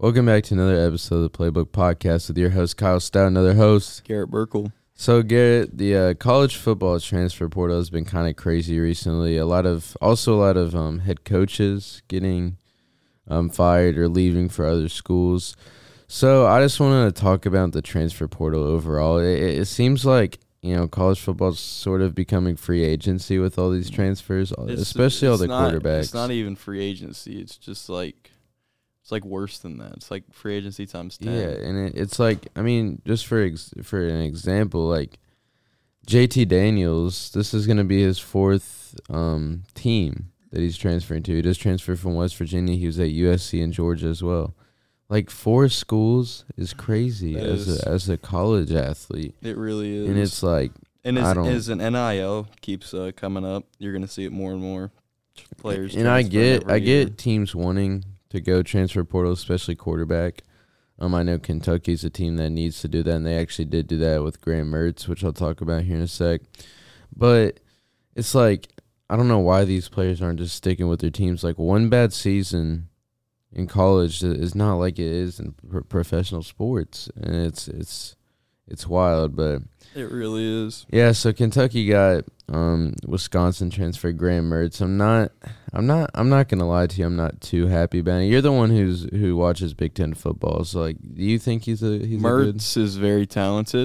Welcome back to another episode of the Playbook Podcast with your host, Kyle Stout, another host, Garrett Burkle. So, Garrett, the college football transfer portal has been kind of crazy recently. A lot of head coaches getting fired or leaving for other schools. So, I just wanted to talk about the transfer portal overall. It seems like, college football's sort of becoming free agency with all these transfers, especially all the quarterbacks. It's not even free agency. It's just like worse than that. It's like free agency times 10. Yeah, and it's like, just for an example, like JT Daniels, this is going to be his fourth team that he's transferring to. He just transferred from West Virginia. He was at USC and Georgia as well. Like 4 schools is crazy as a college athlete. It really is. And it's like, and as an NIL keeps coming up, you're going to see it more and more players. And I get teams wanting to go transfer portal, especially quarterback. I know Kentucky's a team that needs to do that, and they actually did do that with Graham Mertz, which I'll talk about here in a sec. But it's like, I don't know why these players aren't just sticking with their teams. Like, one bad season in college is not like it is in professional sports, and it's wild, but it really is. Yeah, so Kentucky got Wisconsin transfer Graham Mertz. I'm not gonna lie to you. I'm not too happy about it. You're the one who watches Big Ten football. So, like, do you think he's Mertz is very talented.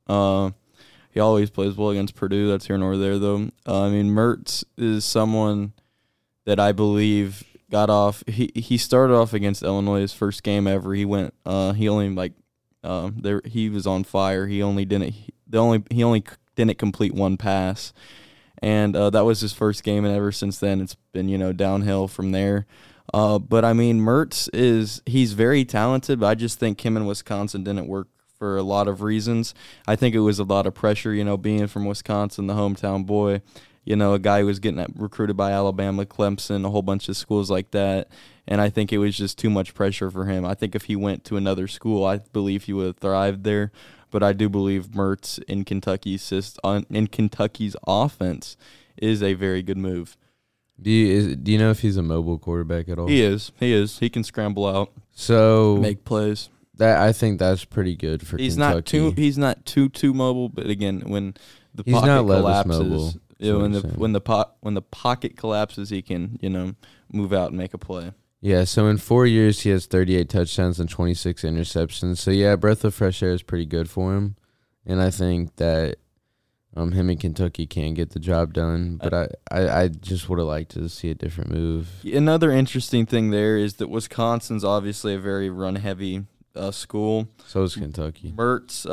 He always plays well against Purdue. That's here nor there, though. Mertz is someone that I believe got off. He started off against Illinois his first game ever. He went. He only he was on fire. He only didn't complete one pass, and that was his first game, and ever since then it's been downhill from there. But Mertz he's very talented, but I just think him in Wisconsin didn't work for a lot of reasons. I think it was a lot of pressure, being from Wisconsin, the hometown boy. A guy who was getting recruited by Alabama, Clemson, a whole bunch of schools like that. And I think it was just too much pressure for him. I think if he went to another school, I believe he would have thrived there. But I do believe Mertz in Kentucky's offense is a very good move. Do you know if he's a mobile quarterback at all? He is. He can scramble out. So make plays. I think that's pretty good for Kentucky. He's not too mobile, but again, when the pocket collapses, when the pocket collapses, he can move out and make a play. Yeah, so in 4 years, he has 38 touchdowns and 26 interceptions. So, yeah, breath of fresh air is pretty good for him. And I think that him and Kentucky can get the job done. But I just would have liked to see a different move. Another interesting thing there is that Wisconsin's obviously a very run-heavy school. So is Kentucky. Mertz,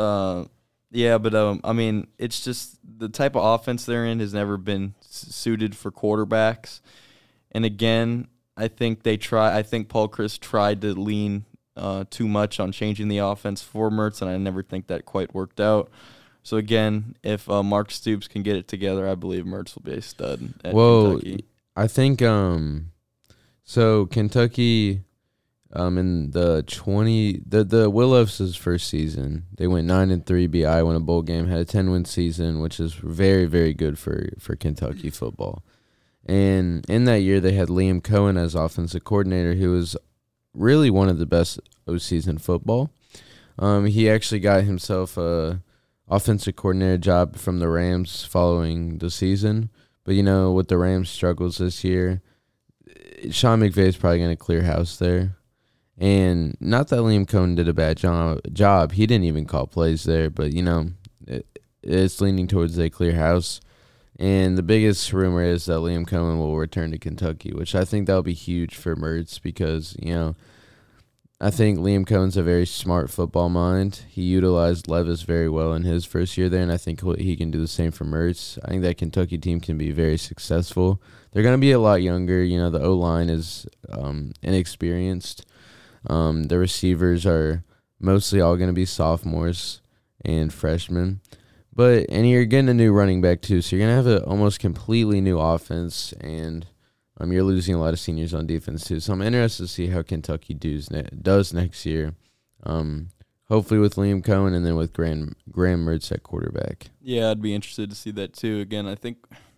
but it's just the type of offense they're in has never been suited for quarterbacks. And again, I think Paul Chryst tried to lean too much on changing the offense for Mertz, and I never think that quite worked out. So again, if Mark Stoops can get it together, I believe Mertz will be a stud at Kentucky. I think so Kentucky in the Willows' first season, they went 9-3, beat Iowa in a bowl game, had a 10-win season, which is very, very good for Kentucky football. And in that year, they had Liam Cohen as offensive coordinator, who was really one of the best OCs in football. He actually got himself a offensive coordinator job from the Rams following the season. But, with the Rams' struggles this year, Sean McVay is probably going to clear house there. And not that Liam Cohen did a bad job. He didn't even call plays there. But, it's leaning towards a clear house. And the biggest rumor is that Liam Cohen will return to Kentucky, which I think that will be huge for Mertz because, I think Liam Cohen's a very smart football mind. He utilized Levis very well in his first year there, and I think he can do the same for Mertz. I think that Kentucky team can be very successful. They're going to be a lot younger. The O-line is inexperienced. The receivers are mostly all going to be sophomores and freshmen. And you're getting a new running back, too, so you're going to have an almost completely new offense, and you're losing a lot of seniors on defense, too. So I'm interested to see how Kentucky does next year, hopefully with Liam Cohen and then with Graham Mertz at quarterback. Yeah, I'd be interested to see that, too. Again, I think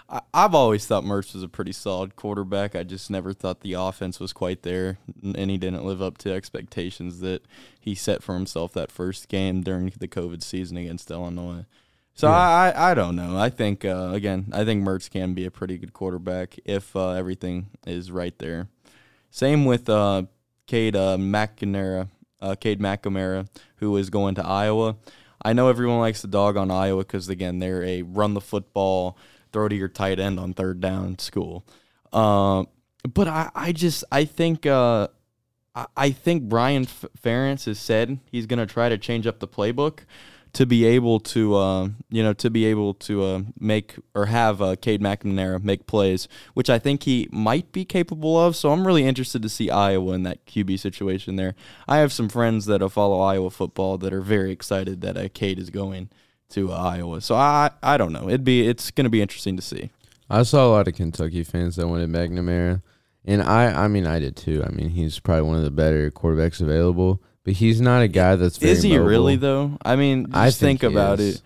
I've always thought Mertz was a pretty solid quarterback. I just never thought the offense was quite there, and he didn't live up to expectations that he set for himself that first game during the COVID season against Illinois. So yeah. I don't know. I think again, I think Mertz can be a pretty good quarterback if everything is right there. Same with Cade McNamara, who is going to Iowa. I know everyone likes the dog on Iowa because, again, they're a run the football, throw to your tight end on third down school. But I think Brian Ferentz has said he's going to try to change up the playbook to be able to make or have Cade McNamara make plays, which I think he might be capable of. So I'm really interested to see Iowa in that QB situation there. I have some friends that follow Iowa football that are very excited that Cade is going to Iowa. So I don't know. It's going to be interesting to see. I saw a lot of Kentucky fans that wanted McNamara, and I mean I did too. I mean he's probably one of the better quarterbacks available. But he's not a guy that's very Is he mobile. Really, though? I mean, just think about it.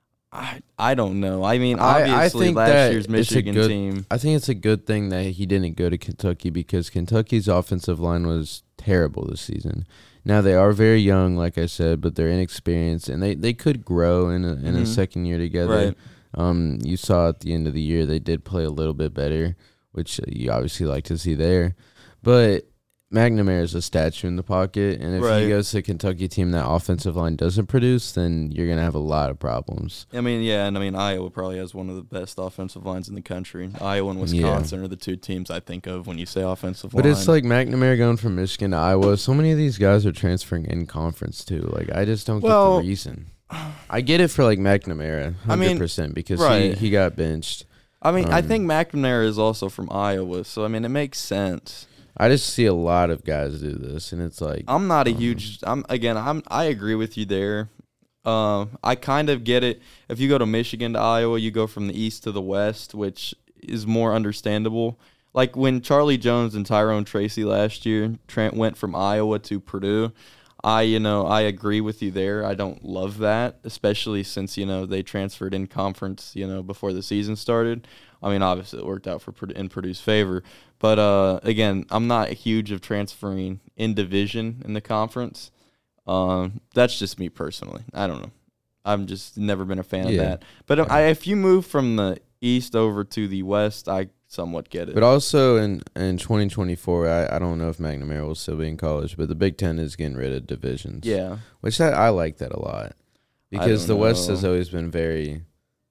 I don't know. I mean, obviously, last year's Michigan team. I think it's a good thing that he didn't go to Kentucky because Kentucky's offensive line was terrible this season. Now, they are very young, like I said, but they're inexperienced, and they could grow in a second year together. Right. You saw at the end of the year they did play a little bit better, which you obviously like to see there. But McNamara is a statue in the pocket, and if he goes to a Kentucky team that offensive line doesn't produce, then you're going to have a lot of problems. I mean, yeah, and I mean, Iowa probably has one of the best offensive lines in the country. Iowa and Wisconsin are the two teams I think of when you say offensive line. But it's like McNamara going from Michigan to Iowa. So many of these guys are transferring in conference, too. Like, I just don't get the reason. I get it for, like, McNamara, 100%, because he got benched. I mean, I think McNamara is also from Iowa, so, I mean, it makes sense. I just see a lot of guys do this, and it's like I'm not a huge. I agree with you there. I kind of get it. If you go to Michigan to Iowa, you go from the east to the west, which is more understandable. Like when Charlie Jones and Tyrone Tracy last year, Trent went from Iowa to Purdue. I agree with you there. I don't love that, especially since they transferred in conference before the season started. I mean, obviously it worked out in Purdue's favor. But, again, I'm not huge of transferring in division in the conference. That's just me personally. I don't know. I'm just never been a fan of that. But if you move from the east over to the west, I somewhat get it. But also in 2024, I don't know if McNamara will still be in college, but the Big Ten is getting rid of divisions. Yeah. Which I like that a lot. Because the West has always been very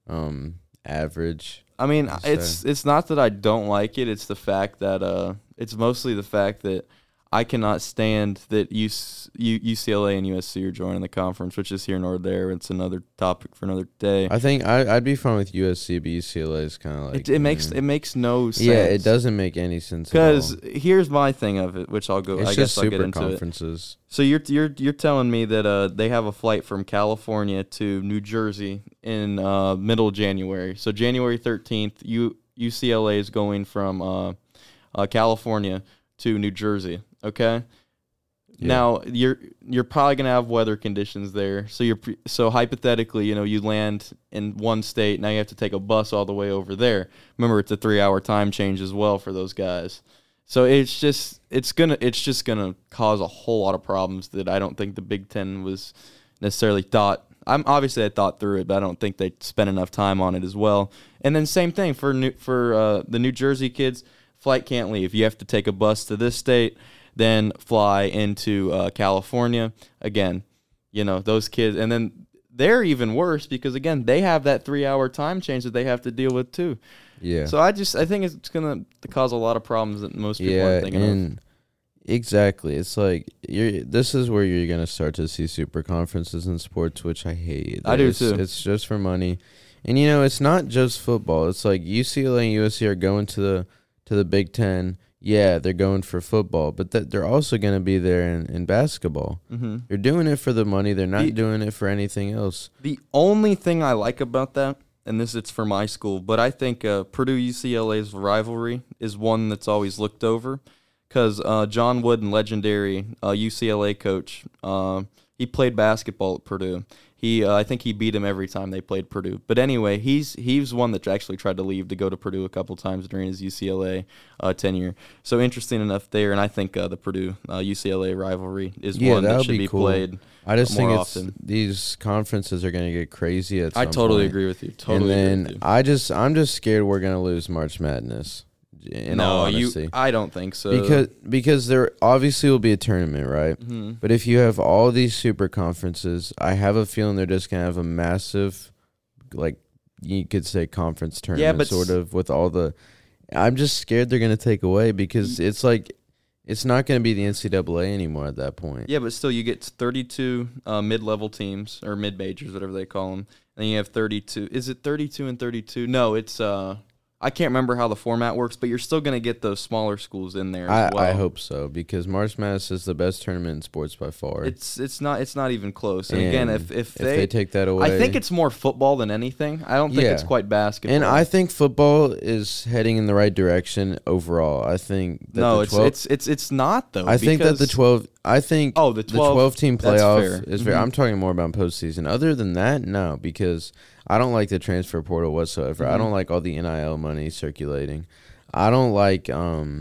average. I mean, it's not that I don't like it. It's the fact that it's mostly the fact that I cannot stand that UCLA and USC are joining the conference, which is here nor there. It's another topic for another day. I think I'd be fine with USC, but UCLA is kind of like it makes no sense. Yeah, it doesn't make any sense. Because here's my thing of it, which I'll go. It's I just guess I'll get super into conferences. It. So you're telling me that they have a flight from California to New Jersey in middle January. So January 13th, UCLA is going from California to New Jersey. Okay. Yeah. Now you're probably gonna have weather conditions there. So hypothetically, you land in one state. Now you have to take a bus all the way over there. Remember, it's a 3-hour time change as well for those guys. So it's just gonna cause a whole lot of problems that I don't think the Big Ten was necessarily thought. I thought through it, but I don't think they spent enough time on it as well. And then same thing for the New Jersey kids. Flight can't leave. You have to take a bus to this state, then fly into California. Again, those kids. And then they're even worse because, again, they have that 3-hour time change that they have to deal with too. Yeah. So I think it's going to cause a lot of problems that most people aren't thinking of. Exactly. It's like this is where you're going to start to see super conferences in sports, which I hate. I do too. It's just for money. And, it's not just football. It's like UCLA and USC are going to the Big Ten. Yeah, they're going for football, but they're also going to be there in basketball. Mm-hmm. They're doing it for the money. They're not doing it for anything else. The only thing I like about that, and it's for my school, but I think Purdue-UCLA's rivalry is one that's always looked over because John Wooden, legendary UCLA coach, he played basketball at Purdue. I think he beat him every time they played Purdue. But anyway, he's one that actually tried to leave to go to Purdue a couple times during his UCLA tenure. So interesting enough there, and I think the Purdue UCLA rivalry is one that should be cool. played. I just think often. These conferences are going to get crazy at some point. I totally agree with you. Totally and agree then with you. I'm just scared we're going to lose March Madness. In all honesty. I don't think so. Because there obviously will be a tournament, right? Mm-hmm. But if you have all these super conferences, I have a feeling they're just going to have a massive, like you could say, conference tournament, sort of with all the. I'm just scared they're going to take away because it's like. It's not going to be the NCAA anymore at that point. Yeah, but still, you get 32 mid-level teams, or mid-majors, whatever they call them. And then you have 32. Is it 32 and 32? No, it's I can't remember how the format works, but you're still going to get those smaller schools in there as well. I hope so, because March Madness is the best tournament in sports by far. It's not even close. And again, if they take that away, I think it's more football than anything. I don't think it's quite basketball. And I think football is heading in the right direction overall. I think that it's not though. I think that the 12. I think the 12 team playoff is very. Mm-hmm. I'm talking more about postseason. Other than that, no, because I don't like the transfer portal whatsoever. Mm-hmm. I don't like all the NIL money circulating. I don't like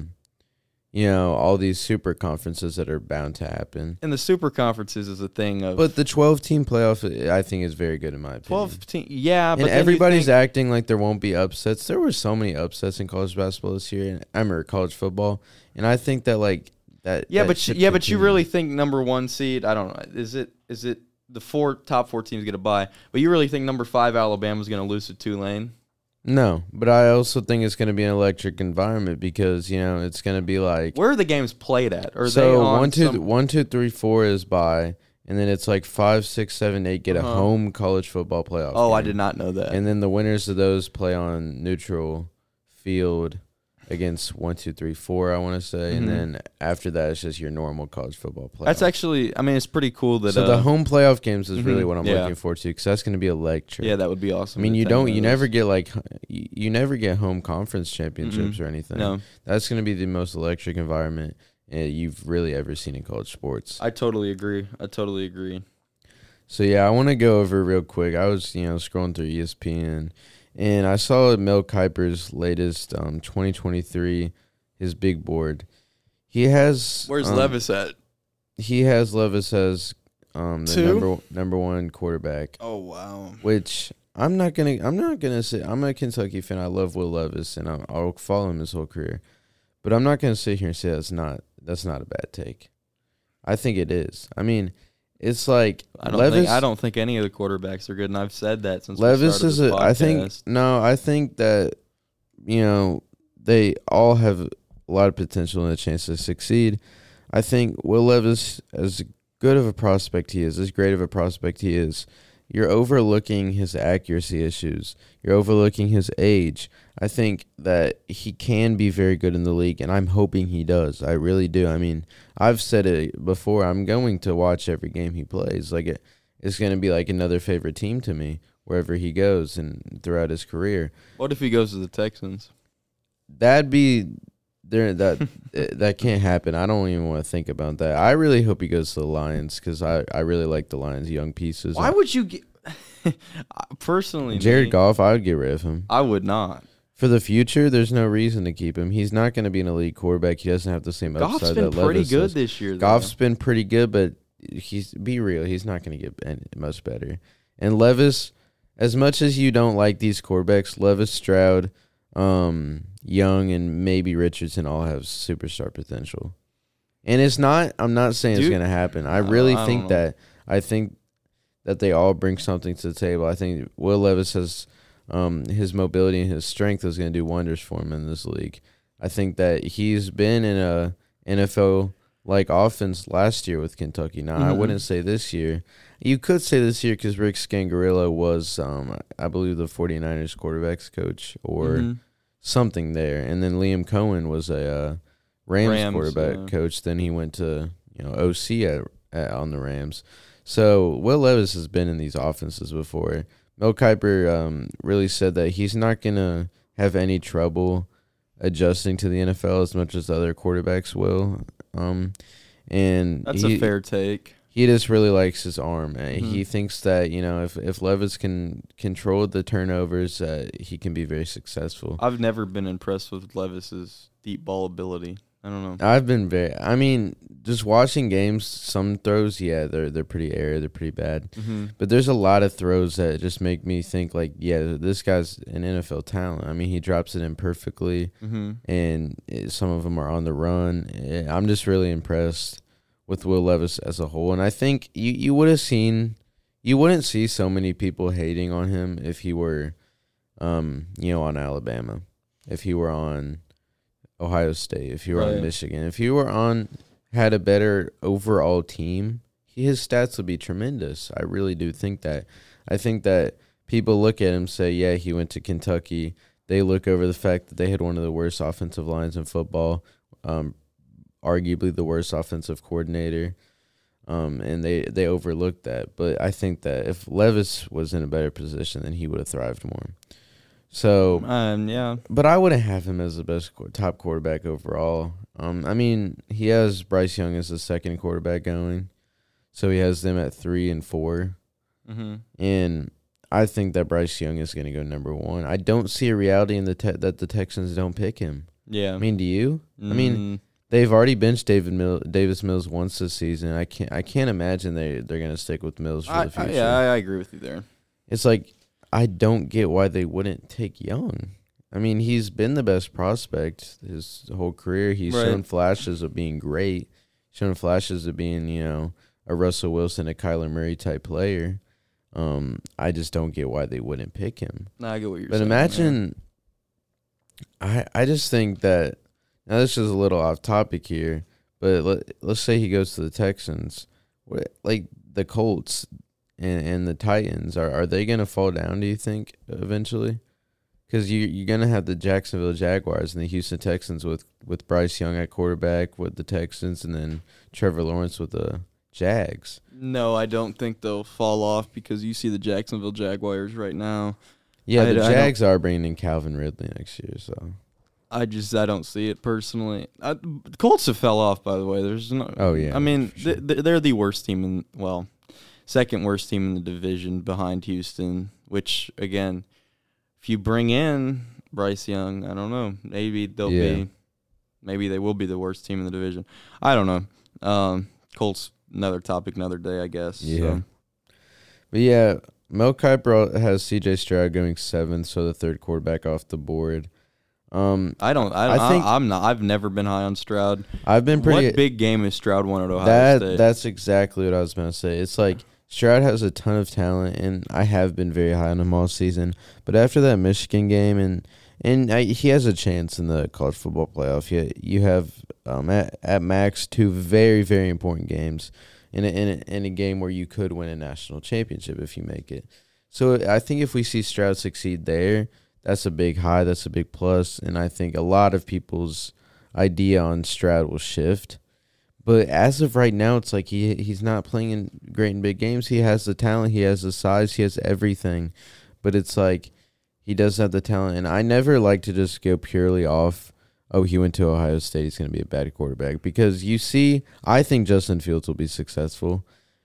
all these super conferences that are bound to happen. And the super conferences is a thing of. But the 12-team playoff, I think, is very good in my opinion. 12-team, yeah. But and everybody's acting like there won't be upsets. There were so many upsets in college basketball this year, and college football. And I think that that. Yeah, but you really think number 1 seed? I don't know. Is it the top four teams get a bye? But you really think number 5 Alabama's going to lose to Tulane? No, but I also think it's going to be an electric environment because it's going to be like. Where are the games played at? Or so 1, 2, 3, 4 is bye, and then it's like 5, 6, 7, 8 get a home college football playoff. Oh, game. I did not know that. And then the winners of those play on neutral field against 1, 2, 3, 4. I want to say, and then after that, it's just your normal college football playoff. That's actually, it's pretty cool that. So the home playoff games is really what I'm looking forward to because that's going to be electric. Yeah, that would be awesome. I mean, you never get home conference championships or anything. No, that's going to be the most electric environment you've really ever seen in college sports. I totally agree. So yeah, I want to go over real quick. I was scrolling through ESPN. And I saw Mel Kiper's latest 2023, his big board. He has where's Levis at? He has Levis as the number 1 quarterback. Oh wow! Which I'm not gonna say. I'm a Kentucky fan. I love Will Levis, and I'll follow him his whole career. But I'm not gonna sit here and say that's not a bad take. I think it is. I mean. It's like I don't think any of the quarterbacks are good, and I've said that since Levis we started this podcast. I think that they all have a lot of potential and a chance to succeed. I think Will Levis, as good of a prospect he is, as great of a prospect he is, you're overlooking his accuracy issues. You're overlooking his age. I think that he can be very good in the league, and I'm hoping he does. I really do. I mean, I've said it before. I'm going to watch every game he plays. Like it's going to be like another favorite team to me wherever he goes and throughout his career. What if he goes to the Texans? That'd be there. That can't happen. I don't even want to think about that. I really hope he goes to the Lions because I really like the Lions' young pieces. Why would you get personally? Jared Goff, I would get rid of him. I would not. For the future, there's no reason to keep him. He's not going to be an elite quarterback. He doesn't have the same upside that Levis Goff's been pretty good this year. Goff's been pretty good, but be real. He's not going to get much better. And Levis, as much as you don't like these quarterbacks, Levis, Stroud, Young, and maybe Richardson all have superstar potential. And I'm not saying it's going to happen. I think that they all bring something to the table. I think Will Levis has his mobility and his strength is going to do wonders for him in this league. I think that he's been in a NFL-like offense last year with Kentucky. Now, I wouldn't say this year. You could say this year because Rick Scangarello was, I believe, the 49ers quarterbacks coach or something there. And then Liam Cohen was a Rams quarterback coach. Then he went to OC on the Rams. So Will Levis has been in these offenses before. Mel Kiper really said that he's not going to have any trouble adjusting to the NFL as much as other quarterbacks will. And that's a fair take. He just really likes his arm. He Mhm. thinks that, if Levis can control the turnovers, he can be very successful. I've never been impressed with Levis's deep ball ability. I don't know. I mean, just watching games, some throws, yeah, they're pretty airy, they're pretty bad. Mm-hmm. But there's a lot of throws that just make me think, like, yeah, this guy's an NFL talent. I mean, he drops it in perfectly, Mm-hmm. and some of them are on the run. I'm just really impressed with Will Levis as a whole. And I think you wouldn't see so many people hating on him if he were, on Alabama, if he were on Ohio State, if he were on Right. Michigan, if he had a better overall team, his stats would be tremendous. I really do think that. I think that people look at him, say, yeah, he went to Kentucky. They look over the fact that they had one of the worst offensive lines in football, arguably the worst offensive coordinator, and they overlooked that. But I think that if Levis was in a better position, then he would have thrived more. So, Yeah. but I wouldn't have him as the best top quarterback overall. I mean, he has Bryce Young as the second quarterback going, so he has them at 3 and 4, Mm-hmm. and I think that Bryce Young is going to go number 1. I don't see a reality in that the Texans don't pick him. Yeah. I mean, do you? I mean, they've already benched Davis Mills once this season. I can't imagine they're going to stick with Mills for the future. I agree with you there. It's like, I don't get why they wouldn't take Young. I mean, he's been the best prospect his whole career. He's Right. shown flashes of being great, shown flashes of being, a Russell Wilson, a Kyler Murray type player. I just don't get why they wouldn't pick him. No, I get what you're But saying. imagine, I just think that, now this is a little off topic here, but let's say he goes to the Texans. Like the Colts and the Titans, are they going to fall down, do you think, eventually? Because you're going to have the Jacksonville Jaguars and the Houston Texans with Bryce Young at quarterback with the Texans, and then Trevor Lawrence with the Jags. No, I don't think they'll fall off because you see the Jacksonville Jaguars right now. Yeah, I the don't- Jags are bringing in Calvin Ridley next year, so. I don't see it personally. The Colts have fell off, by the way. There's no. Oh, yeah, I mean, for sure. they're the worst team second worst team in the division behind Houston. Which again, if you bring in Bryce Young, I don't know. Maybe maybe they will be the worst team in the division. I don't know. Colts, another topic, another day, I guess. Yeah. So. But yeah, Mel Kiper has C.J. Stroud going 7th, so the third quarterback off the board. I've never been high on Stroud. I've been pretty. What big game is Stroud won at Ohio State? That's exactly what I was going to say. It's like Stroud has a ton of talent, and I have been very high on him all season. But after that Michigan game, he has a chance in the college football playoff. You have at max 2 very, very important games in a game where you could win a national championship if you make it. So I think if we see Stroud succeed there, that's a big high. That's a big plus. And I think a lot of people's idea on Stroud will shift. But as of right now, it's like he's not playing great in big games. He has the talent. He has the size. He has everything. But it's like he does have the talent. And I never like to just go purely off, oh, he went to Ohio State, he's going to be a bad quarterback. Because I think Justin Fields will be successful.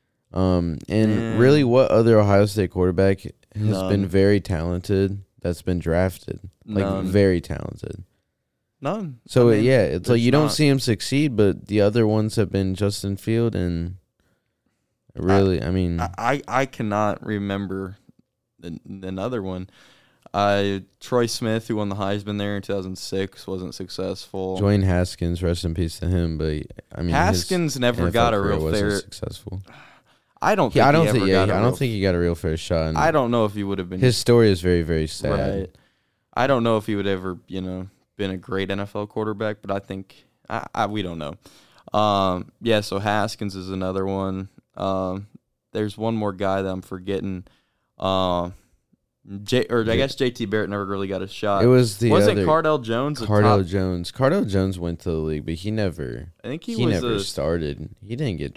Really, what other Ohio State quarterback has been very talented that's been drafted? Like, very talented. None. So, I mean, it's like you don't not. see him succeed, but the other ones have been Justin Field and really, I cannot remember another one. Troy Smith, who won the Heisman there in 2006, wasn't successful. Dwayne Haskins, rest in peace to him, but Haskins never his got NFL a real career fair. wasn't successful. I don't think. I don't think think he got a real fair shot. And I don't know if he would have been. his story is very, very sad. Right. I don't know if he would ever, been a great NFL quarterback, but I think we don't know. So Haskins is another one. There's one more guy that I'm forgetting. I guess JT Barrett never really got a shot. It was Wasn't Cardell Jones Jones. Cardell Jones went to the league, but he never. I think he never started. He didn't get.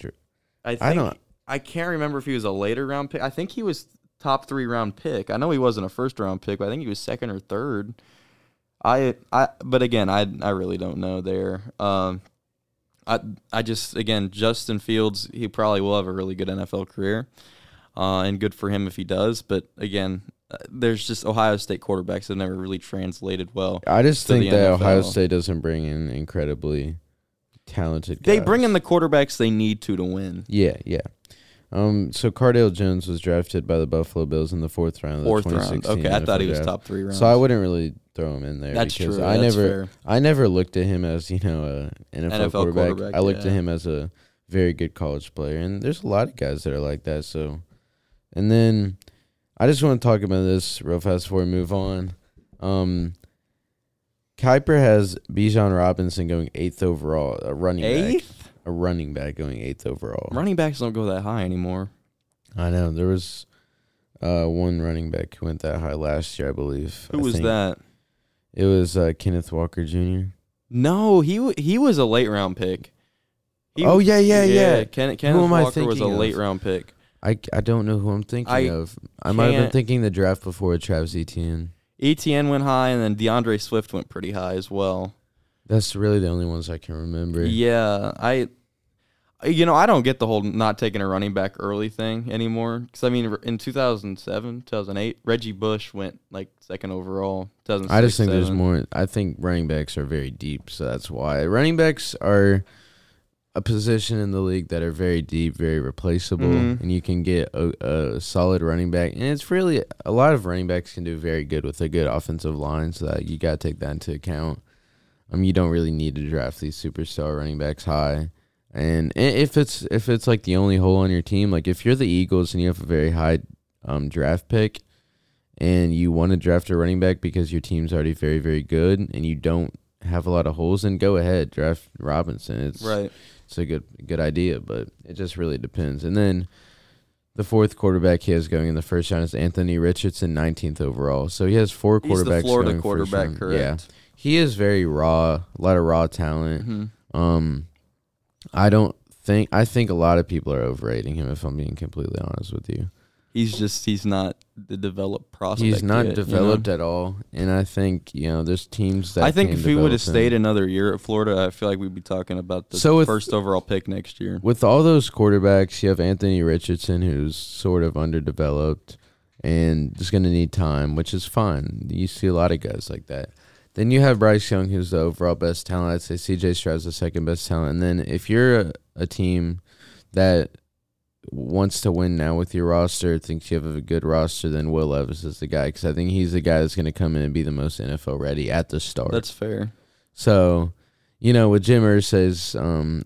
I can't remember if he was a later round pick. I think he was top 3 round pick. I know he wasn't a first round pick, but I think he was second or third. But again, I really don't know there. I just, again, Justin Fields, he probably will have a really good NFL career, and good for him if he does. But again, there's just Ohio State quarterbacks that never really translated well. I just to think the that NFL. Ohio State doesn't bring in incredibly talented guys. They bring in the quarterbacks they need to win. Yeah. So Cardale Jones was drafted by the Buffalo Bills in the 4th round of the 2016 Okay, I thought he was NFL top 3 rounds. So I wouldn't really throw him in there. That's because true. I That's never, fair. I never looked at him as a NFL quarterback. I looked yeah. at him as a very good college player, and there's a lot of guys that are like that. So, and then I just want to talk about this real fast before we move on. Kuiper has Bijan Robinson going 8th overall, a running back. 8th? A running back going 8th overall. Running backs don't go that high anymore. I know. There was one running back who went that high last year, I believe. Who was that? It was Kenneth Walker Jr. No, he was a late round pick. Yeah. Kenneth am I Walker was a thinking of? late round pick. I don't know who I'm thinking of. I might have been thinking the draft before Travis Etienne. Etienne went high, and then DeAndre Swift went pretty high as well. That's really the only ones I can remember. Yeah, I don't get the whole not taking a running back early thing anymore. Because, I mean, in 2007, 2008, Reggie Bush went, like, 2nd overall. 2006, I just think 7. there's more. I think running backs are very deep, so that's why. Running backs are a position in the league that are very deep, very replaceable, and you can get a solid running back. And it's really, a lot of running backs can do very good with a good offensive line, so that you got to take that into account. You don't really need to draft these superstar running backs high. And if it's like the only hole on your team, like if you're the Eagles and you have a very high draft pick and you want to draft a running back because your team's already very, very good and you don't have a lot of holes, then go ahead, draft Robinson. It's a good idea, but it just really depends. And then the 4th quarterback he has going in the 1st round is Anthony Richardson, 19th overall. So he has 4 quarterbacks. He's the Florida going quarterback, first round. correct? Yeah. He is very raw, a lot of raw talent. I think a lot of people are overrating him, if I'm being completely honest with you. He's not the developed prospect. He's not yet, developed at all. And I think, there's teams that I think can if he would have develop him. stayed another year at Florida, I feel like we'd be talking about the So with- 1st overall pick next year. With all those quarterbacks, you have Anthony Richardson, who's sort of underdeveloped and just going to need time, which is fine. You see a lot of guys like that. Then you have Bryce Young, who's the overall best talent. I'd say C.J. Stroud's the 2nd best talent. And then if you're a team that wants to win now with your roster, thinks you have a good roster, then Will Levis is the guy, because I think he's the guy that's going to come in and be the most NFL ready at the start. That's fair. So, with Jim Irsay's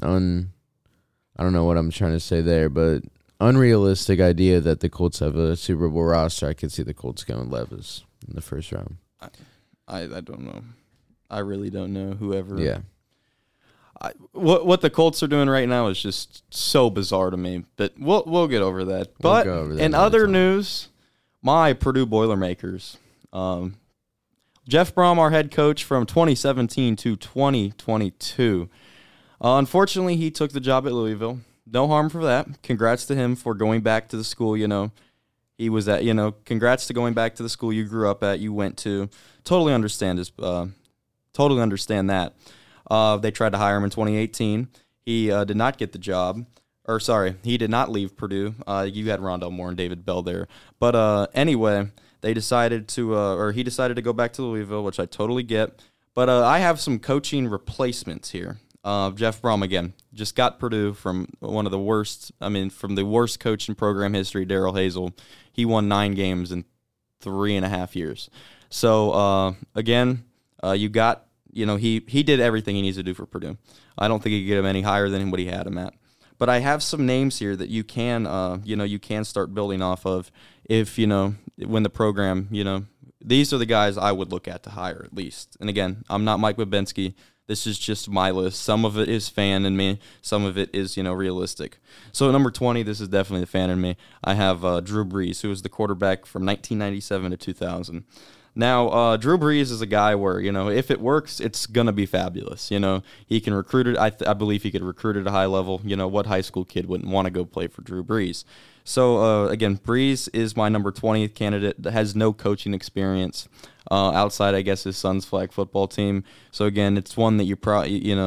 I don't know what I'm trying to say there, but unrealistic idea that the Colts have a Super Bowl roster, I could see the Colts going Levis in the 1st round. I don't know. I really don't know. Whoever. Yeah. What the Colts are doing right now is just so bizarre to me. But we'll get over that. But go over that in another other time. news, my Purdue Boilermakers. Jeff Brom, our head coach from 2017 to 2022. Unfortunately, he took the job at Louisville. No harm for that. Congrats to him for going back to the school, he was at, congrats to going back to the school you grew up at, you went to. Totally understand that. They tried to hire him in 2018. He did not get the job. He did not leave Purdue. You had Rondell Moore and David Bell there. But anyway, he decided to go back to Louisville, which I totally get. But I have some coaching replacements here. Jeff Brom, again, just got Purdue from from the worst coach in program history, Darrell Hazel. He won 9 games in 3.5 years. So, again, he did everything he needs to do for Purdue. I don't think he could get him any higher than what he had him at. But I have some names here that you can start building off of if, when the program, these are the guys I would look at to hire at least. And again, I'm not Mike Babinski. This is just my list. Some of it is fan in me. Some of it is, realistic. So number 20, this is definitely the fan in me. I have Drew Brees, who was the quarterback from 1997 to 2000. Now, Drew Brees is a guy where, if it works, it's going to be fabulous. He can recruit it. I believe he could recruit at a high level. What high school kid wouldn't want to go play for Drew Brees? So, again, Brees is my number 20th candidate that has no coaching experience outside, I guess, his son's flag football team. So, again, it's one that you probably,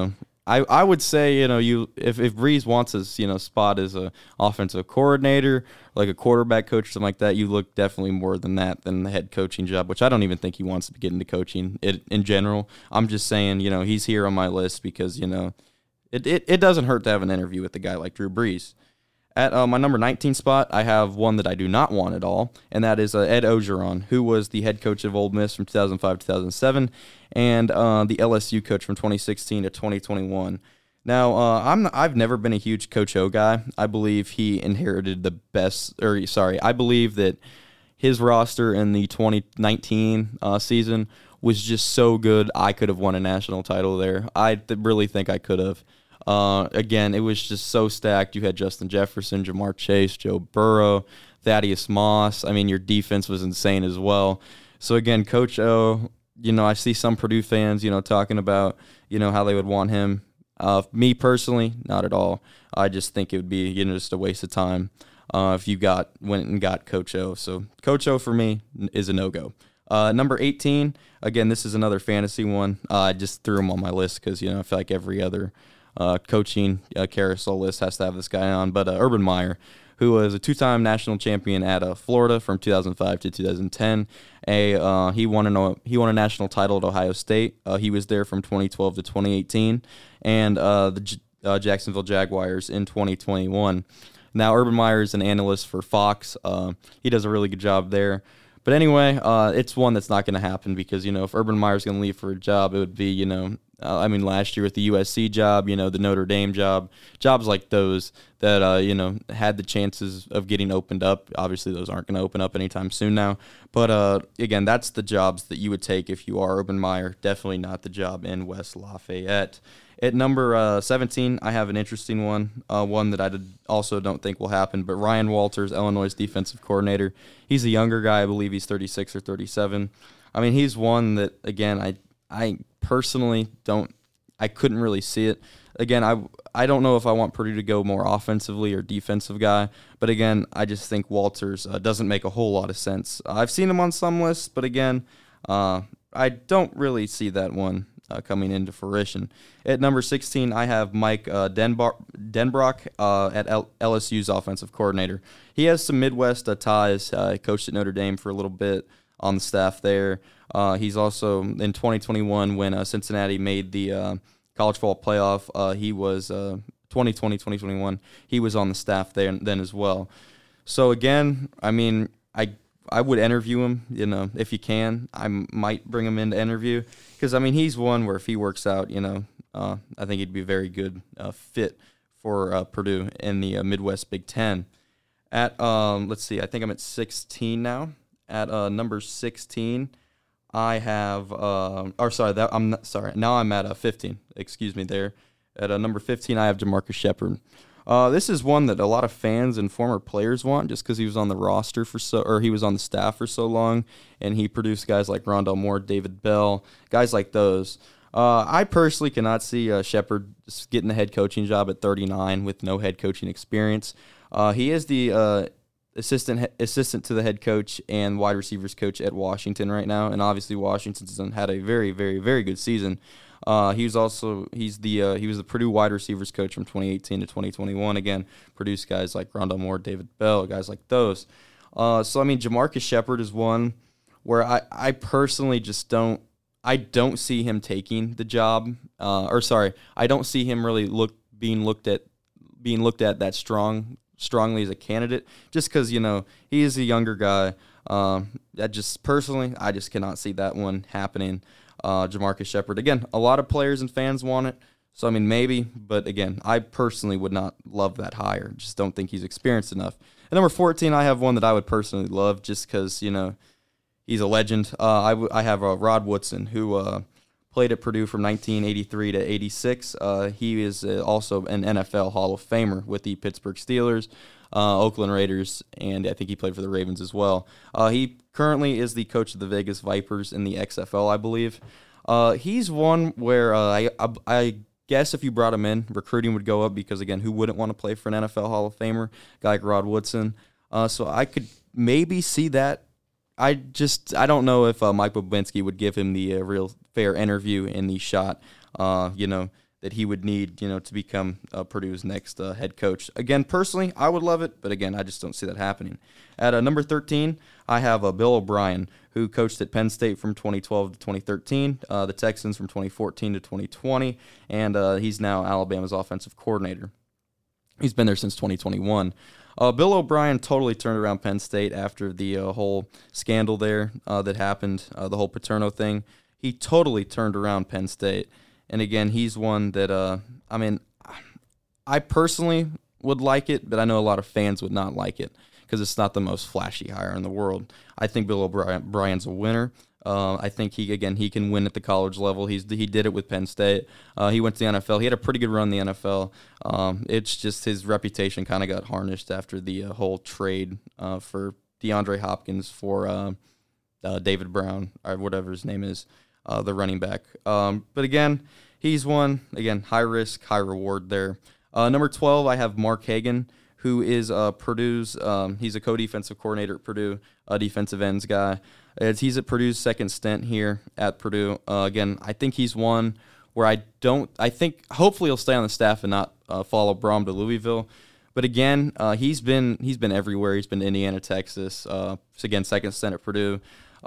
I would say, if Breeze wants his, spot as a offensive coordinator, like a quarterback coach or something like that, you look definitely more than that than the head coaching job, which I don't even think he wants to get into coaching in general. I'm just saying, he's here on my list because, it doesn't hurt to have an interview with a guy like Drew Brees. At my number 19 spot, I have one that I do not want at all, and that is Ed Orgeron, who was the head coach of Ole Miss from 2005 to 2007, and the LSU coach from 2016 to 2021. Now, I've never been a huge Coach O guy. I believe he inherited the best, I believe that his roster in the 2019 season was just so good I could have won a national title there. I really think I could have. Again, it was just so stacked. You had Justin Jefferson, Jamar Chase, Joe Burrow, Thaddeus Moss. I mean, your defense was insane as well. So again, Coach O, I see some Purdue fans, talking about, how they would want him. Me personally, not at all. I just think it would be, just a waste of time if you went and got Coach O. So Coach O for me is a no-go. Number 18, again, this is another fantasy one. I just threw him on my list because, I feel like every other coaching carousel list has to have this guy on. But Urban Meyer, who was a two-time national champion at Florida from 2005 to 2010. He won a national title at Ohio State. He was there from 2012 to 2018, and the Jacksonville Jaguars in 2021. Now, Urban Meyer is an analyst for Fox. He does a really good job there. But anyway, it's one that's not going to happen because, if Urban Meyer's going to leave for a job, it would be, last year with the USC job, the Notre Dame job, jobs like those that, had the chances of getting opened up. Obviously, those aren't going to open up anytime soon now. But, again, that's the jobs that you would take if you are Urban Meyer. Definitely not the job in West Lafayette. At number 17, I have an interesting one, one that I also don't think will happen, but Ryan Walters, Illinois' defensive coordinator. He's a younger guy. I believe he's 36 or 37. I mean, he's one that, again, I personally I couldn't really see it. Again, I don't know if I want Purdue to go more offensively or defensive guy, but again, I just think Walters doesn't make a whole lot of sense. I've seen him on some lists, but again, I don't really see that one coming into fruition. At number 16, I have Mike Denbrock at LSU's offensive coordinator. He has some Midwest ties. Coached at Notre Dame for a little bit on the staff there. He's also in 2021 when Cincinnati made the college football playoff. He was 2020-2021. He was on the staff there then as well. So again, I mean, I would interview him, if you can. I might bring him in to interview because, I mean, he's one where if he works out, I think he'd be a very good fit for Purdue in the Midwest Big Ten. At, let's see, I think I'm at 16 now. At number 16, I have, now I'm at 15. Excuse me there. At number 15, I have Jamarcus Shepard. This is one that a lot of fans and former players want just because he was on the roster he was on the staff for so long, and he produced guys like Rondale Moore, David Bell, guys like those. I personally cannot see Shepard getting the head coaching job at 39 with no head coaching experience. He is the assistant to the head coach and wide receivers coach at Washington right now, and obviously Washington's had a very, very, very good season. He was the Purdue wide receivers coach from 2018 to 2021. Again, produced guys like Rondale Moore, David Bell, guys like those. So I mean, Jamarcus Shepard is one where I personally just don't see him taking the job. I don't see him really being looked at that strongly as a candidate, just because he is a younger guy. I just cannot see that one happening. Jamarcus Shepard. Again, a lot of players and fans want it, so I mean maybe, but again, I personally would not love that hire. Just don't think he's experienced enough. At number 14, I have one that I would personally love just because, he's a legend. I have Rod Woodson, who played at Purdue from 1983 to 86. He is also an NFL Hall of Famer with the Pittsburgh Steelers, Oakland Raiders, and I think he played for the Ravens as well. He currently is the coach of the Vegas Vipers in the XFL, I believe. He's one where I guess if you brought him in, recruiting would go up because, again, who wouldn't want to play for an NFL Hall of Famer, guy like Rod Woodson? So I could maybe see that. I don't know if Mike Bobinski would give him the real fair interview in the shot. that he would need, to become Purdue's next head coach. Again, personally, I would love it, but again, I just don't see that happening. At number 13, I have Bill O'Brien, who coached at Penn State from 2012 to 2013, the Texans from 2014 to 2020, and he's now Alabama's offensive coordinator. He's been there since 2021. Bill O'Brien totally turned around Penn State after the whole scandal there that happened, the whole Paterno thing. He totally turned around Penn State. And again, he's one that, I personally would like it, but I know a lot of fans would not like it because it's not the most flashy hire in the world. I think Bill O'Brien's a winner. I think he can win at the college level. He did it with Penn State. He went to the NFL. He had a pretty good run in the NFL. It's just his reputation kind of got tarnished after the whole trade for DeAndre Hopkins for David Brown or whatever his name is, the running back. But again, he's one. Again, high risk, high reward there. Number 12, I have Mark Hagan, who is Purdue's. He's a co-defensive coordinator at Purdue, a defensive ends guy. He's at Purdue's second stint here at Purdue. Again, I think he's one where I think hopefully he'll stay on the staff and not follow Brom to Louisville. But again, he's been everywhere. He's been to Indiana, Texas. Again, second stint at Purdue.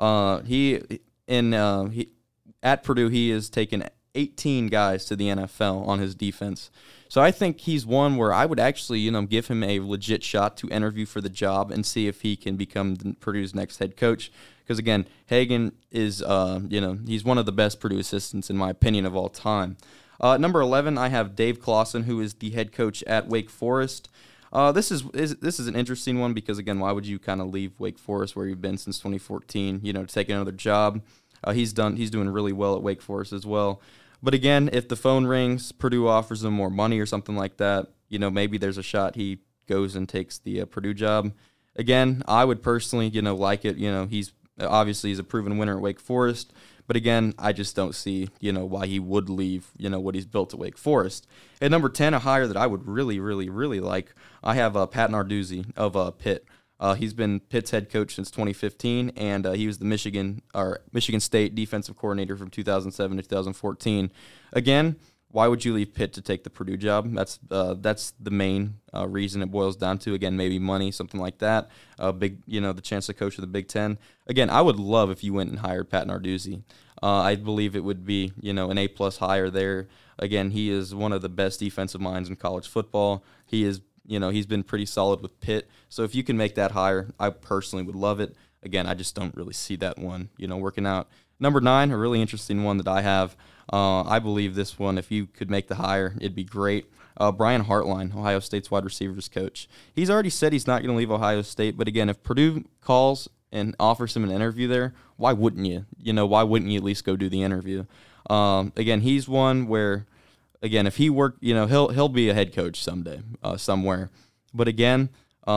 At Purdue, he has taken 18 guys to the NFL on his defense. So I think he's one where I would actually, give him a legit shot to interview for the job and see if he can become Purdue's next head coach. Because again, Hagan is, he's one of the best Purdue assistants in my opinion of all time. Number 11, I have Dave Clawson, who is the head coach at Wake Forest. This is an interesting one because again, why would you kind of leave Wake Forest where you've been since 2014, to take another job? He's doing really well at Wake Forest as well. But again, if the phone rings, Purdue offers him more money or something like that, maybe there's a shot he goes and takes the Purdue job. Again, I would personally, like it. He's a proven winner at Wake Forest. But again, I just don't see, why he would leave, what he's built at Wake Forest. At number 10, a hire that I would really, really, really like, I have Pat Narduzzi of Pitt. He's been Pitt's head coach since 2015, and he was the Michigan State defensive coordinator from 2007 to 2014. Again, why would you leave Pitt to take the Purdue job? That's the main reason it boils down to. Again, maybe money, something like that. The chance to coach of the Big Ten. Again, I would love if you went and hired Pat Narduzzi. I believe it would be, an A+ hire there. Again, he is one of the best defensive minds in college football. He is. He's been pretty solid with Pitt. So if you can make that hire, I personally would love it. Again, I just don't really see that one, working out. Number 9, a really interesting one that I have. I believe this one, if you could make the hire, it'd be great. Brian Hartline, Ohio State's wide receivers coach. He's already said he's not going to leave Ohio State. But again, if Purdue calls and offers him an interview there, why wouldn't you? Why wouldn't you at least go do the interview? Again, he's one where, again, if he worked, he'll be a head coach someday, somewhere. But again,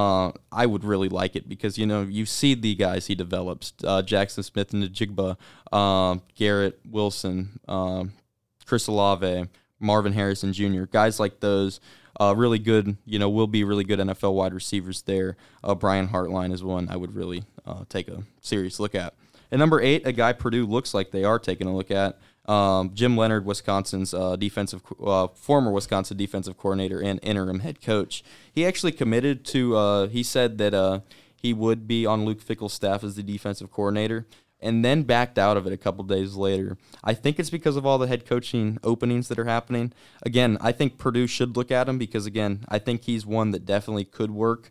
I would really like it because, you see the guys he develops, Jackson Smith and Njigba, Garrett Wilson, Chris Olave, Marvin Harrison Jr., guys like those, really good, will be really good NFL wide receivers there. Brian Hartline is one I would really take a serious look at. At number 8, a guy Purdue looks like they are taking a look at. Jim Leonhard, Wisconsin's former Wisconsin defensive coordinator and interim head coach. He actually committed to. He said that he would be on Luke Fickell's staff as the defensive coordinator, and then backed out of it a couple days later. I think it's because of all the head coaching openings that are happening. Again, I think Purdue should look at him because again, I think he's one that definitely could work.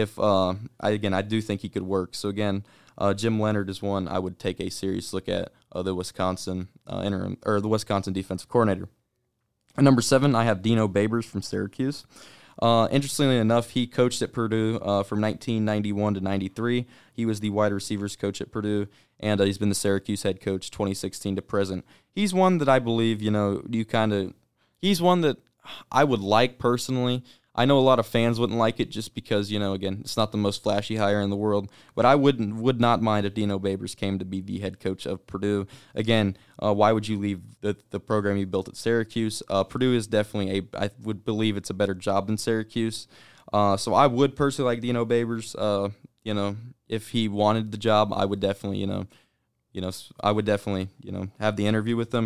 I do think he could work. So again. Jim Leonhard is one I would take a serious look at, the Wisconsin the Wisconsin defensive coordinator. At number 7, I have Dino Babers from Syracuse. Interestingly enough, he coached at Purdue from 1991 to 93. He was the wide receivers coach at Purdue, and he's been the Syracuse head coach 2016 to present. He's one that I believe, he's one that I would like personally. I know a lot of fans wouldn't like it just because, again, it's not the most flashy hire in the world. But I would not mind if Dino Babers came to be the head coach of Purdue. Again, why would you leave the program you built at Syracuse? Purdue is definitely I would believe it's a better job than Syracuse. So I would personally like Dino Babers. If he wanted the job, I would definitely, have the interview with him.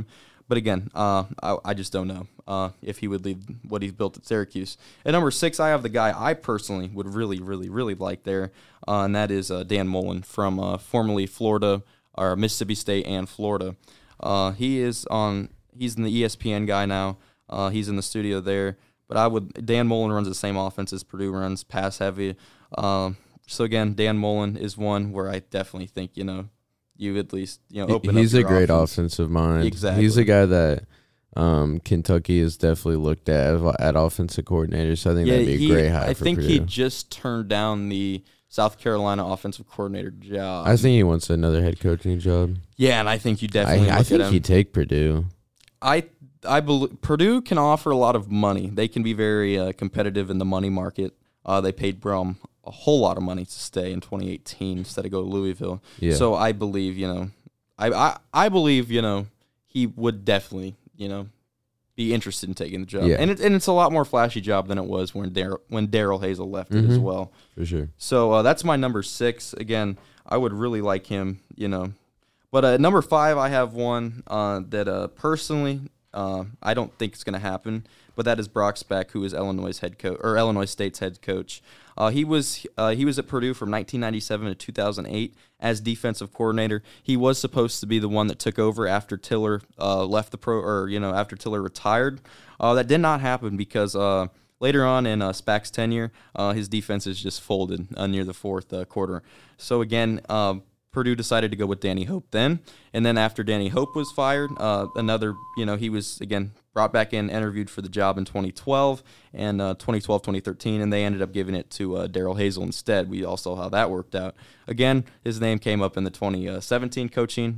But again, I just don't know if he would leave what he's built at Syracuse. At number 6, I have the guy I personally would really, really, really like there, and that is Dan Mullen from formerly Florida, or Mississippi State and Florida. He's in the ESPN guy now. He's in the studio there. But Dan Mullen runs the same offense as Purdue runs, pass heavy. So again, Dan Mullen is one where I definitely think, you at least, open He's up a great offense. offensive mind. Exactly. He's a guy that Kentucky has definitely looked at offensive coordinators. So I think that'd be a great hire for Purdue. He just turned down the South Carolina offensive coordinator job. I think he wants another head coaching job. Yeah, and I think you definitely I think he'd take Purdue. I believe Purdue can offer a lot of money. They can be very competitive in the money market. They paid Brom a whole lot of money to stay in 2018 instead of go to Louisville. Yeah. So I believe, I believe, he would definitely, be interested in taking the job. Yeah. And it's a lot more flashy job than it was when Daryl Hazel left it as well. For sure. So that's my number 6. Again, I would really like him, But at number 5, I have one that personally I don't think it's going to happen, but that is Brock Speck, who is Illinois State's head coach. He was at Purdue from 1997 to 2008 as defensive coordinator. He was supposed to be the one that took over after Tiller left after Tiller retired. That did not happen because later on in Speck's tenure, his defenses just folded near the fourth quarter. So again, Purdue decided to go with Danny Hope then. And then after Danny Hope was fired, he was, again, brought back in, interviewed for the job in 2012 and 2013, and they ended up giving it to Daryl Hazel instead. We all saw how that worked out. Again, his name came up in the 2017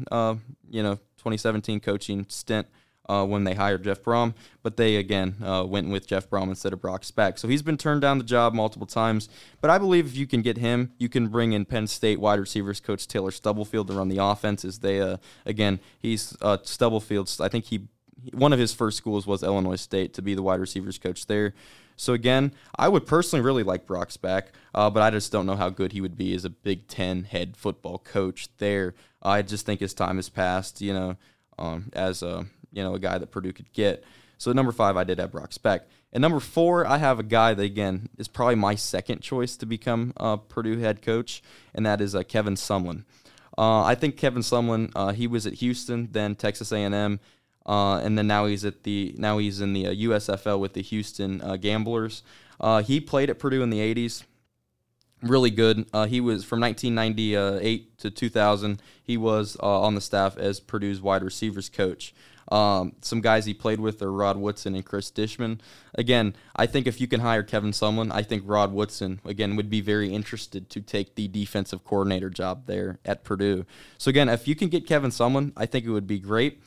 coaching stint when they hired Jeff Brom, but they, again, went with Jeff Brom instead of Brock Speck. So he's been turned down the job multiple times, but I believe if you can get him, you can bring in Penn State wide receivers coach Taylor Stubblefield to run the offenses. He's Stubblefield's, I think one of his first schools was Illinois State to be the wide receivers coach there. So again, I would personally really like Brock Speck, but I just don't know how good he would be as a Big Ten head football coach there. I just think his time has passed, as a guy that Purdue could get. So at number 5, I did have Brock Speck. At number 4, I have a guy that, again, is probably my second choice to become Purdue head coach, and that is Kevin Sumlin. I think Kevin Sumlin, he was at Houston, then Texas A&M, and then now he's in the USFL with the Houston Gamblers. He played at Purdue in the 80s. Really good. He was from 1998 to 2000. He was on the staff as Purdue's wide receivers coach. Some guys he played with are Rod Woodson and Chris Dishman. Again, I think if you can hire Kevin Sumlin, I think Rod Woodson, again, would be very interested to take the defensive coordinator job there at Purdue. So again, if you can get Kevin Sumlin, I think it would be great.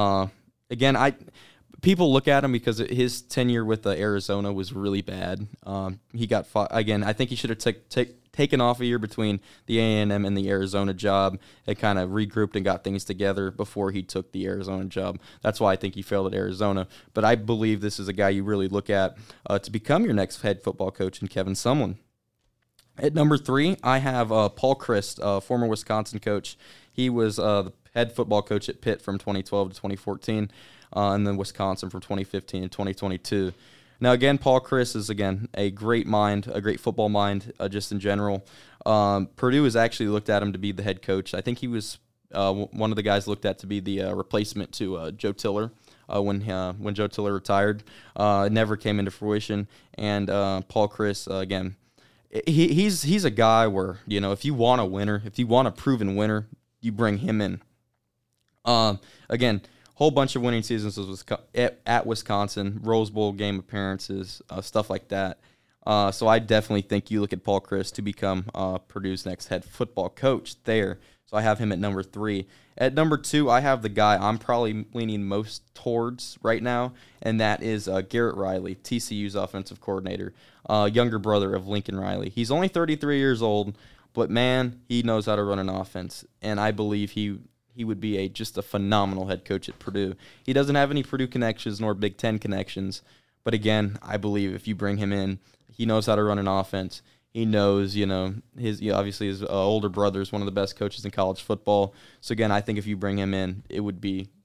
People look at him because his tenure with Arizona was really bad. He got again. I think he should have taken off a year between the A&M and the Arizona job and kind of regrouped and got things together before he took the Arizona job. That's why I think he failed at Arizona. But I believe this is a guy you really look at to become your next head football coach in Kevin Sumlin. At number 3, I have Paul Chryst, former Wisconsin coach. He was the head football coach at Pitt from 2012 to 2014. And then Wisconsin from 2015 to 2022. Now, again, Paul Chryst is, again, a great mind, a great football mind just in general. Purdue has actually looked at him to be the head coach. I think he was one of the guys looked at to be the replacement to Joe Tiller when Joe Tiller retired. It never came into fruition. And Paul Chryst, again, he's a guy where, if you want a winner, if you want a proven winner, you bring him in. Again, whole bunch of winning seasons at Wisconsin, Rose Bowl game appearances, stuff like that. So I definitely think you look at Paul Chryst to become Purdue's next head football coach there. So I have him at number 3. At number 2, I have the guy I'm probably leaning most towards right now, and that is Garrett Riley, TCU's offensive coordinator, younger brother of Lincoln Riley. He's only 33 years old, but man, he knows how to run an offense, and I believe he would be just a phenomenal head coach at Purdue. He doesn't have any Purdue connections nor Big Ten connections, but again, I believe if you bring him in, he knows how to run an offense. He knows, obviously his older brother is one of the best coaches in college football. So again, I think if you bring him in, it would be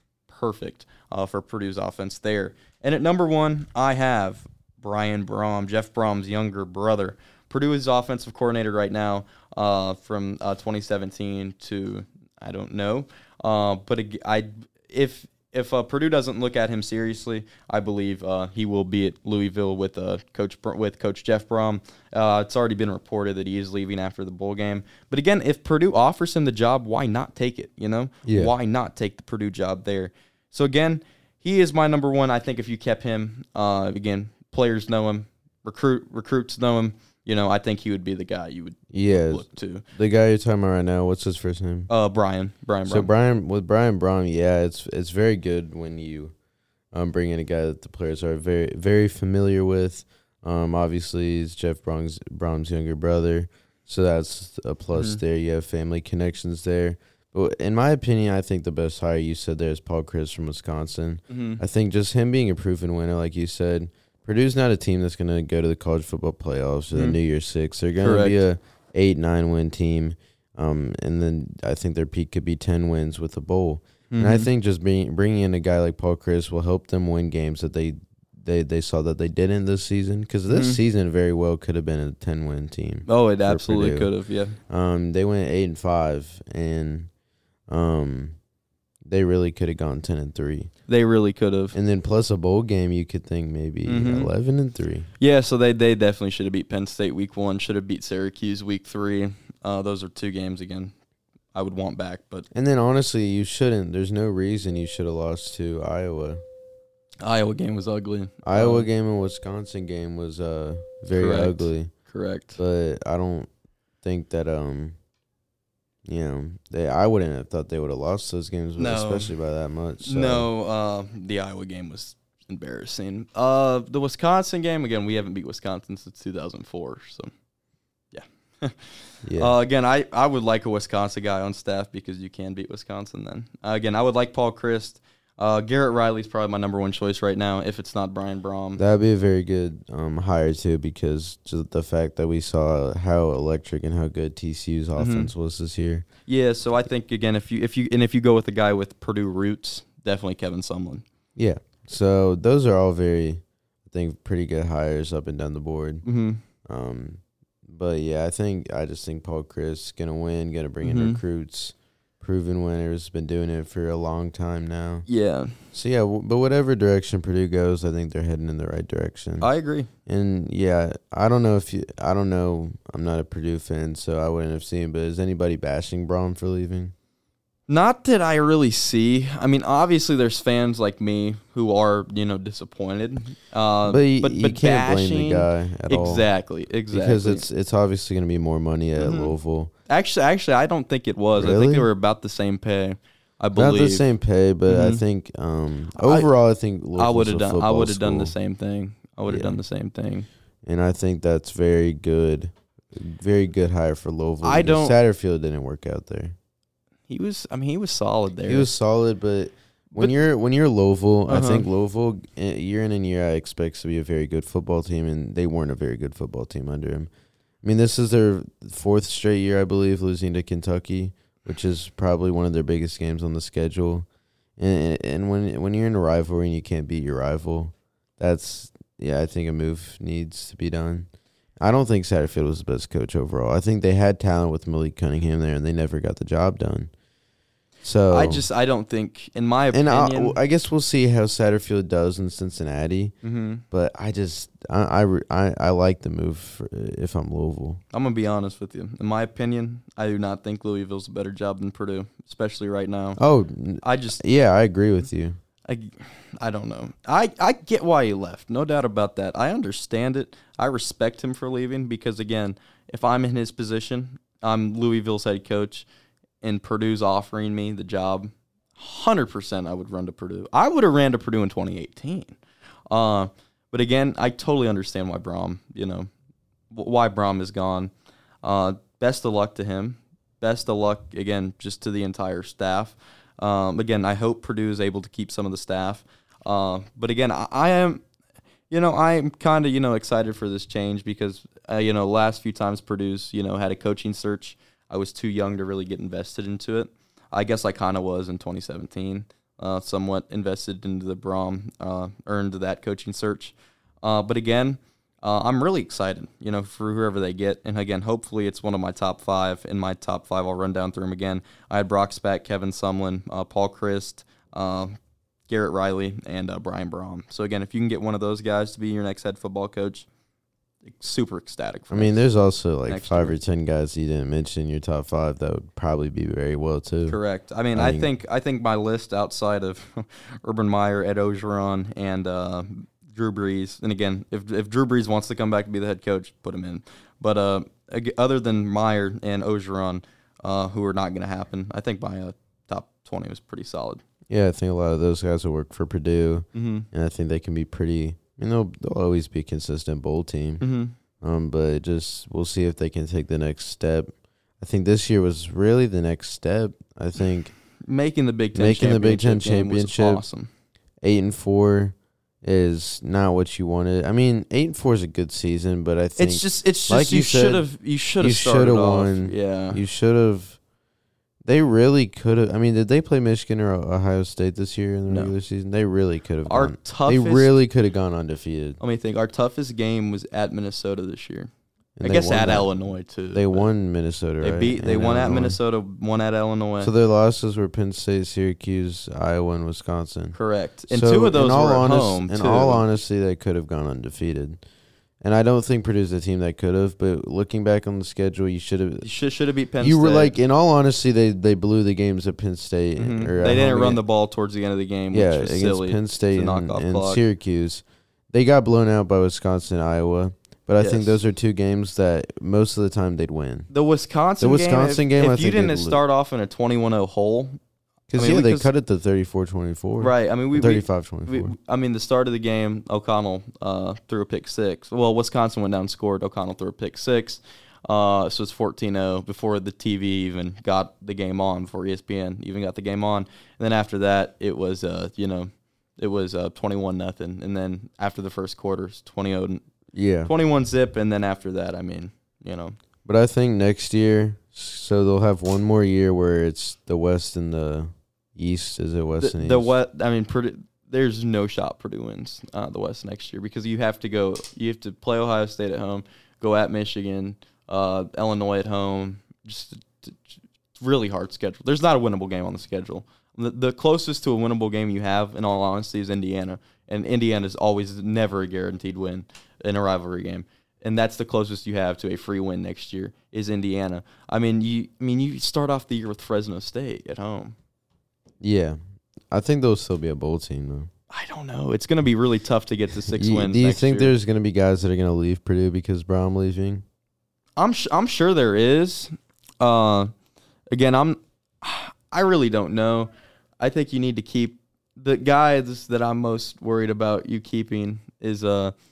perfect for Purdue's offense there. And at number 1, I have Brian Brohm, Jeff Brohm's younger brother. Purdue is offensive coordinator right now from 2017 to, I don't know. But if Purdue doesn't look at him seriously, I believe he will be at Louisville with Coach Jeff Brohm. It's already been reported that he is leaving after the bowl game. But again, if Purdue offers him the job, why not take it? Yeah. Why not take the Purdue job there? So again, he is my number 1. I think if you kept him, again, players know him, recruits know him. I think he would be the guy you would look to. The guy you're talking about right now, what's his first name? Brian Brohm. So with Brian Brohm, it's very good when you bring in a guy that the players are very, very familiar with. Obviously, he's Jeff Brohm's younger brother, so that's a plus there. You have family connections there. But in my opinion, I think the best hire you said there is Paul Chryst from Wisconsin. I think just him being a proven winner, like you said, Purdue's not a team that's going to go to the college football playoffs or the New Year's Six. They're going to be a 8-9 win team, and then I think their peak could be 10 wins with a bowl. And I think just bringing in a guy like Paul Chryst will help them win games that they saw that they didn't this season. Because this season very well could have been a 10-win team. Oh, it absolutely could have, yeah. They went 8-5, and they really could have gone 10-3. They really could have. And then plus a bowl game, you could think maybe 11-3. Yeah, so they definitely should have beat Penn State week 1, should have beat Syracuse week 3. Those are 2 games, again, I would want back. And then honestly, you shouldn't. There's no reason you should have lost to Iowa. Iowa game was ugly. Iowa game and Wisconsin game was very ugly. Correct. But I don't think that I wouldn't have thought they would have lost those games, especially by that much. So. No, the Iowa game was embarrassing. The Wisconsin game, again, we haven't beat Wisconsin since 2004, so yeah. Yeah. Again, I would like a Wisconsin guy on staff because you can beat Wisconsin then. Again, I would like Paul Chryst. Garrett Riley's probably my number 1 choice right now if it's not Brian Brohm. That would be a very good hire, too, because just the fact that we saw how electric and how good TCU's offense was this year. Yeah, so I think, again, if you go with a guy with Purdue roots, definitely Kevin Sumlin. Yeah, so those are all very, I think, pretty good hires up and down the board. But, yeah, I just think Paul Chryst is going to win, going to bring in recruits. Proven winners, been doing it for a long time now. Yeah. So, yeah, but whatever direction Purdue goes, I think they're heading in the right direction. I agree. And, yeah, I don't know. I'm not a Purdue fan, so I wouldn't have seen, but is anybody bashing Brohm for leaving? Not that I really see. I mean, obviously there's fans like me who are, disappointed. But you can't blame the guy at all. Exactly. Because it's obviously going to be more money at Louisville. Actually, I don't think it was. Really? I think they were about the same pay. I believe. Not the same pay, but I think overall, I think Louisville's I would have done. I would have done school. the same thing. I would have done the same thing. And I think that's very good hire for Louisville. Satterfield didn't work out there. He was solid there. He was solid, but when you're Louisville, I think Louisville year in and year out expects to be a very good football team, and they weren't a very good football team under him. I mean, this is their 4th straight year, I believe, losing to Kentucky, which is probably one of their biggest games on the schedule. And when you're in a rivalry and you can't beat your rival, I think a move needs to be done. I don't think Satterfield was the best coach overall. I think they had talent with Malik Cunningham there, and they never got the job done. So I don't think, in my opinion, and I guess we'll see how Satterfield does in Cincinnati. But I like the move if I'm Louisville. I'm gonna be honest with you. In my opinion, I do not think Louisville's a better job than Purdue, especially right now. Oh, I agree with you. I don't know. I get why he left, no doubt about that. I understand it. I respect him for leaving because, again, if I'm in his position, I'm Louisville's head coach, and Purdue's offering me the job, 100% I would run to Purdue. I would have ran to Purdue in 2018. But again, I totally understand why Brohm is gone. Best of luck to him. Best of luck, again, just to the entire staff. Again, I hope Purdue is able to keep some of the staff. But again, I am kind of, excited for this change because, last few times Purdue's, had a coaching search, I was too young to really get invested into it. I guess I kind of was in 2017. somewhat invested into the Brom, earned that coaching search. But again, I'm really excited, for whoever they get. And again, hopefully it's one of my top 5. In my top 5, I'll run down through them again. I had Brock Spack, Kevin Sumlin, Paul Christ, Garrett Riley, and Brian Brom. So again, if you can get one of those guys to be your next head football coach, super ecstatic for me. There's also like 5 year. or 10 guys you didn't mention in your top 5 that would probably be very well too. Correct. I think my list outside of Urban Meyer, Ed Ogeron, and Drew Brees, and again, if Drew Brees wants to come back and be the head coach, put him in. But other than Meyer and Ogeron, who are not going to happen, I think my top 20 was pretty solid. Yeah, I think a lot of those guys will work for Purdue, and I think they can be pretty. They'll always be a consistent bowl team. But we'll see if they can take the next step. I think this year was really the next step. I think making the Big Ten championship was awesome. 8-4 is not what you wanted. 8-4 is a good season, but I think it's just like you should have started won. Off. Yeah, you should have. They really could have. Did they play Michigan or Ohio State this year in the regular season? They really could have. They really could have gone undefeated. Let me think. Our toughest game was at Minnesota this year. And I guess at Illinois too. They won Minnesota. They won at Minnesota, won at Illinois. So their losses were Penn State, Syracuse, Iowa, and Wisconsin. Correct. And 2 of those were at home. In all honesty, they could have gone undefeated. And I don't think Purdue's a team that could have, but looking back on the schedule, you should have. Should have beat Penn State. You were like, in all honesty, they blew the games at Penn State. They didn't run the ball towards the end of the game, which was against silly. Penn State and Syracuse. They got blown out by Wisconsin and Iowa, but I think those are 2 games that most of the time they'd win. The Wisconsin game, if you didn't start off in a 21-0 hole. Because they cut it to 34-24. Right. 35-24. The start of the game, O'Connell threw a pick 6. Well, Wisconsin went down and scored. O'Connell threw a pick 6. So it's 14-0 before the TV even got the game on, before ESPN even got the game on. And then after that, it was 21-0. And then after the first quarter, it's 20-0. Yeah. 21-zip, and then after that, But I think next year, so they'll have one more year where it's the West and the East. Is it West and East? The West. Purdue, there's no shot Purdue wins the West next year because you have to play Ohio State at home, go at Michigan, Illinois at home. Just really hard schedule. There's not a winnable game on the schedule. The closest to a winnable game you have, in all honesty, is Indiana, and Indiana is always never a guaranteed win in a rivalry game. And that's the closest you have to a free win next year is Indiana. You start off the year with Fresno State at home. Yeah. I think they'll still be a bowl team, though. I don't know. It's going to be really tough to get to 6 wins. Do you think there's going to be guys that are going to leave Purdue because Brown leaving? I'm sure there is. Again, I really don't know. I think you need to keep the guys that I'm most worried about you keeping is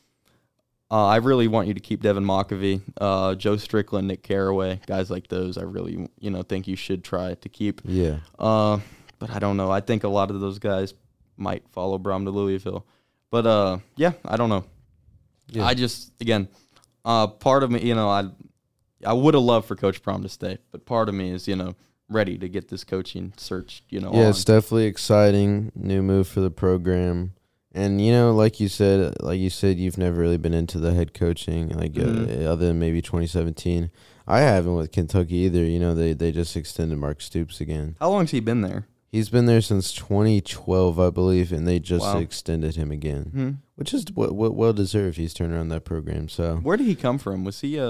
I really want you to keep Devin McAfee, Joe Strickland, Nick Carraway, guys like those. I really, think you should try to keep. Yeah. But I don't know. I think a lot of those guys might follow Brom to Louisville. But I don't know. Yeah. I just part of me, I would have loved for Coach Brom to stay, but part of me is, ready to get this coaching search, Yeah, it's definitely exciting. New move for the program. And, like you said, you've never really been into the head coaching, other than maybe 2017. I haven't with Kentucky either. They just extended Mark Stoops again. How long has he been there? He's been there since 2012, I believe, and they just extended him again, which is well deserved. He's turned around that program. So where did he come from? Was he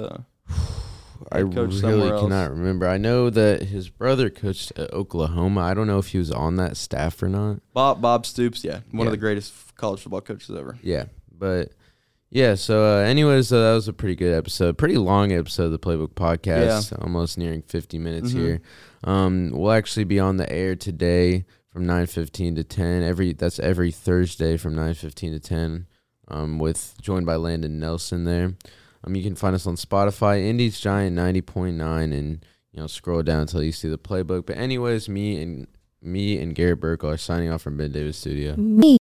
I really cannot remember. I know that his brother coached at Oklahoma. I don't know if he was on that staff or not. Bob Stoops, one of the greatest college football coaches ever. Yeah, but yeah. So, anyways, that was a pretty good episode. Pretty long episode of the Playbook Podcast. Yeah. Almost nearing 50 minutes here. We'll actually be on the air today from 9:15 to 10. That's every Thursday from 9:15 to 10. Joined by Landon Nelson there. You can find us on Spotify, Indy's Giant 90.9, and scroll down until you see the playbook. But anyways, me and Garrett Burkle are signing off from Ben Davis Studio.